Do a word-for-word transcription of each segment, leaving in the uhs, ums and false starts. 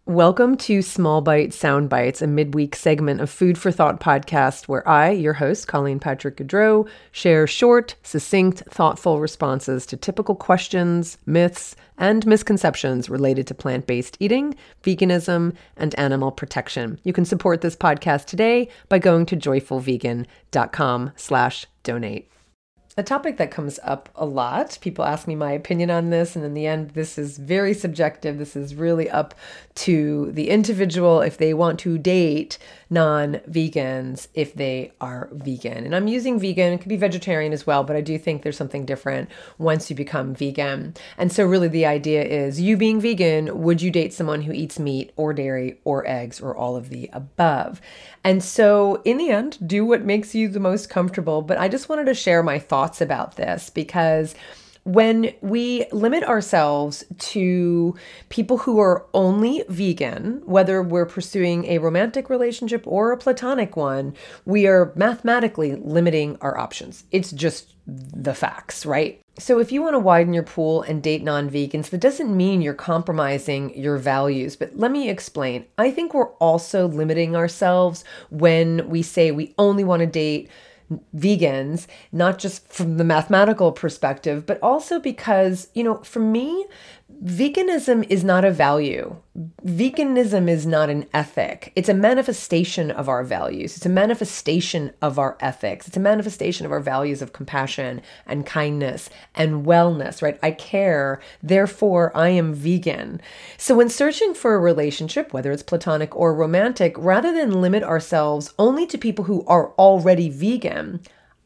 Welcome to Small Bite Sound Bites, a midweek segment of Food for Thought podcast where I, your host, Colleen Patrick Gaudreau, share short, succinct, thoughtful responses to typical questions, myths, and misconceptions related to plant-based eating, veganism, and animal protection. You can support this podcast today by going to joyfulvegan.com slash donate. A topic that comes up a lot. People ask me my opinion on this, and in the end, this is very subjective. This is really up to the individual if they want to date non-vegans, if they are vegan. And I'm using vegan, it could be vegetarian as well, but I do think there's something different once you become vegan. And so really the idea is, you being vegan, would you date someone who eats meat or dairy or eggs or all of the above? And so in the end, do what makes you the most comfortable. But I just wanted to share my thoughts about this because when we limit ourselves to people who are only vegan, whether we're pursuing a romantic relationship or a platonic one, we are mathematically limiting our options. It's just the facts, right? So if you want to widen your pool and date non-vegans, that doesn't mean you're compromising your values. But let me explain. I think we're also limiting ourselves when we say we only want to date vegans, not just from the mathematical perspective, but also because, you know, for me, veganism is not a value. Veganism is not an ethic. It's a manifestation of our values. It's a manifestation of our ethics. It's a manifestation of our values of compassion and kindness and wellness, right? I care, therefore I am vegan. So when searching for a relationship, whether it's platonic or romantic, rather than limit ourselves only to people who are already vegan,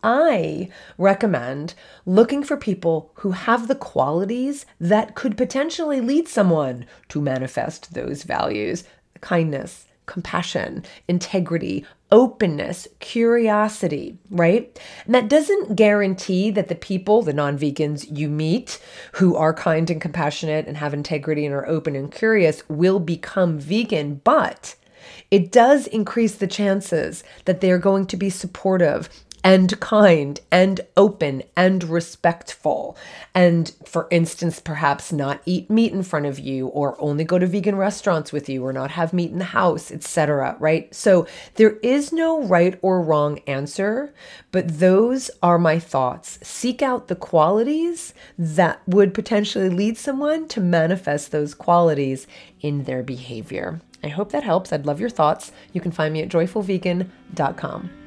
I recommend looking for people who have the qualities that could potentially lead someone to manifest those values: kindness, compassion, integrity, openness, curiosity, right? And that doesn't guarantee that the people, the non-vegans you meet who are kind and compassionate and have integrity and are open and curious will become vegan, but it does increase the chances that they're going to be supportive and kind and open and respectful. And for instance, perhaps not eat meat in front of you, or only go to vegan restaurants with you, or not have meat in the house, et cetera, right? So there is no right or wrong answer, but those are my thoughts. Seek out the qualities that would potentially lead someone to manifest those qualities in their behavior. I hope that helps. I'd love your thoughts. You can find me at joyful vegan dot com.